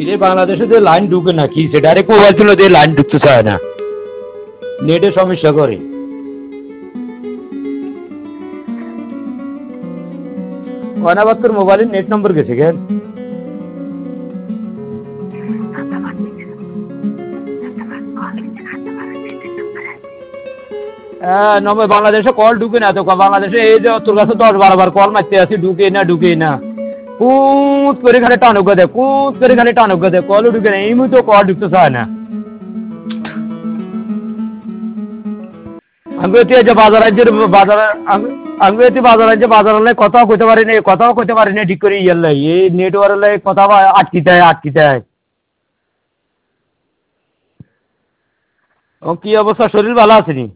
কিরে বাংলাদেশে যে লাইন ঢুকে না কি সে ডাইরেক্ট মোবাইল ছিল যে লাইন ঢুকতে চায় না, নেটে সমস্যা করে। কয়নাবাদ তোর মোবাইলের নেট নম্বর গেছে কেন? হ্যাঁ নম্বর বাংলাদেশে কল ঢুকে না তো, বাংলাদেশে এই যে তোর কাছে 10-12 বার কল মারতে আছি, ঢুকে না কুত করে খালি টানুক দে, কুত করে খালি টানুক দে, কলও ঢুকে না, এই মুহূর্তে কল ঢুকতে চায় না। আমি যে বাজার রাজ্যের বাজার কথাও কইতে পারি না ঠিক করে ইয়ার লাই এই নেটওয়ার্ক কথা আটকিতে হয়। ও কি অবস্থা, শরীর ভালো আছে নি?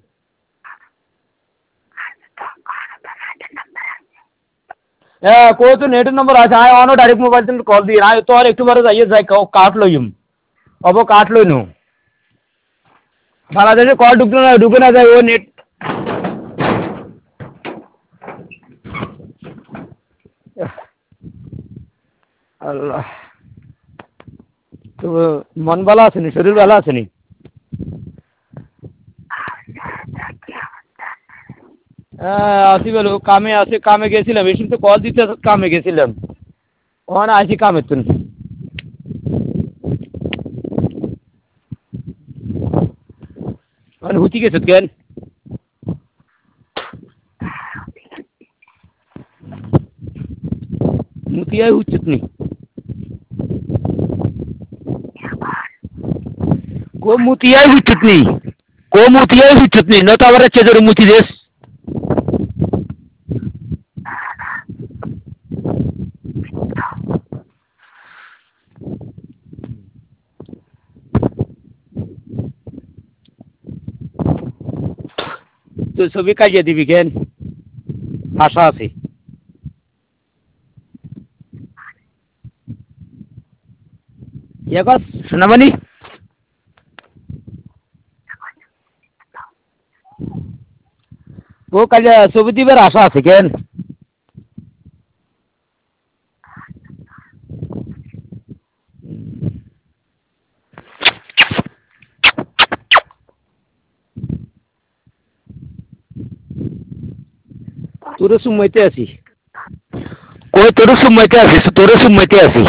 হ্যাঁ কই তো নেটের নম্বর আছে, আয় অনো ডাইরেক্ট মোবাইল থেকে কল দিয়ে আয় তো, আর একটু বারে যাই কাট লইম কাট লইনু। বাংলাদেশে কল ঢুকে না যায় ও নেট। আল্লাহ, তো মন ভালো আছে নি, শরীর ভালো আছে নি? হ্যাঁ আসি বলো, কামে গেছিলাম, এই তো কল দিতে কামে গেছিলাম, ওখানে আসি কামের তুন। মানে হুতি গেছত কেন? মুতিয়াই হুচ্ছত নি মুতিয়াই হুচ্ছত নি নতো আবার চেজরে মুতি দেশ। তো ছবি কাজিয়ে দিবি কেন? আশা আছে। ইয়ে কর সোনামণি, ও কাজে ছবি দিবার আশা আছে কেন? তোরে সুমাইতে আছি, কই তোরে সুমাইতে আছি।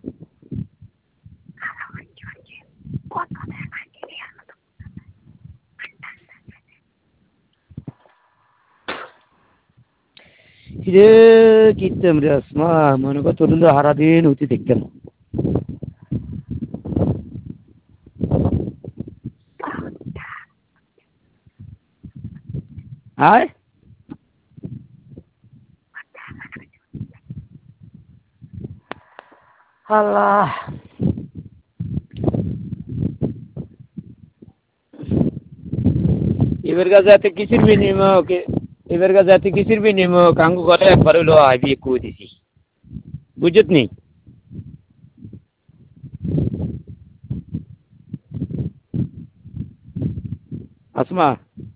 রে কিতাম রে আসমা, মনে কর তোর হারা দিন হইতে দেখতাম। আয় আল্লাহ, এবার যাতে কিসির বিনিময় কাঙ্গু করে একবার হইলো আইবি কই দিছি, বুঝত নি? আসমা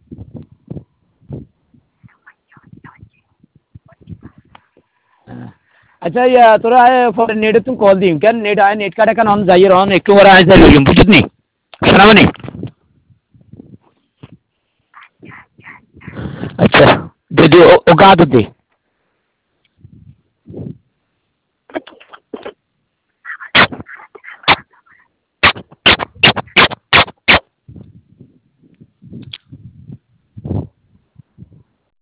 আচ্ছা ইয়া তোরা আয় পরে নেটে তুই কল দিম কেন, নেট কাটে কেন অন যাইয়ে রন একটু পরে আয় যাই লইম, বুঝত নি সোনামণি? আচ্ছা দে ও গা দে।